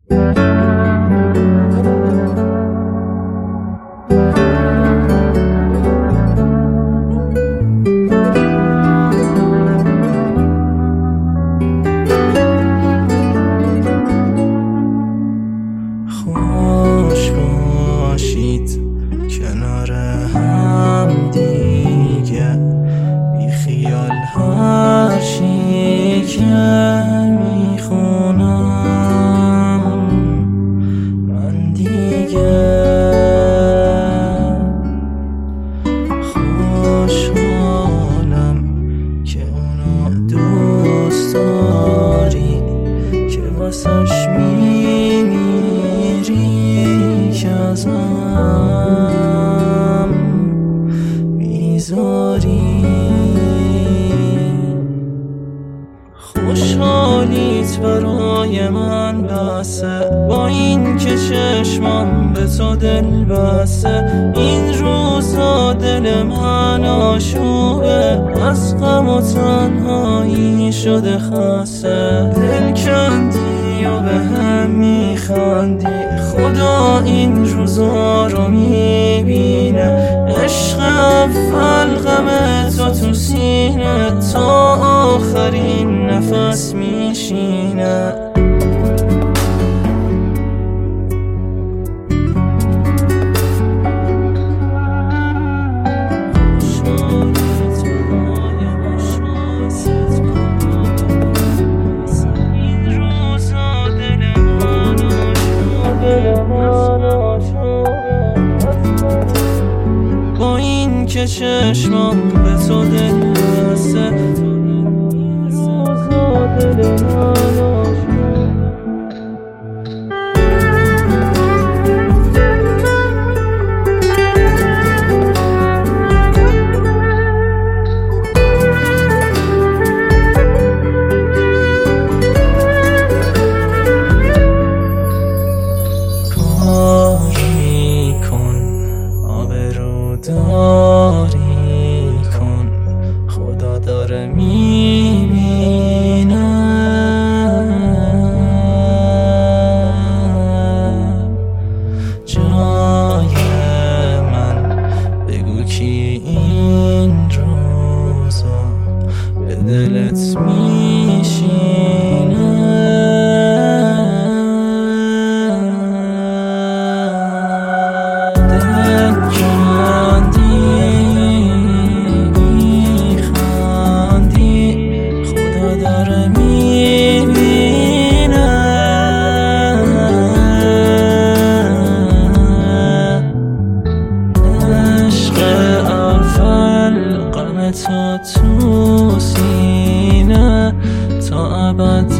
خوش باشید کنار هم دیگه، بی خیال هر چی که میخونم من دیگه. خوشحالم که اونو دوست داری، که واسش میمیری، که ازم میذاری. خوشحالیت برای من بسه، با این که چشمم به تو دل بسه. این روزا دل من آشوبه، از غم و تنهایی شده خسته. دل کندی و به هم میخندی، خدا این روزا رو میبینه. عشق اول غم تو سینه، تا آخرین نفس میشینه. با این که چشمم به تو دل بسته، روزا دل من داری کن، خدا داره میبینه. جای من بگو کی این روزا به دلت میشینه. تو سینه تا ابد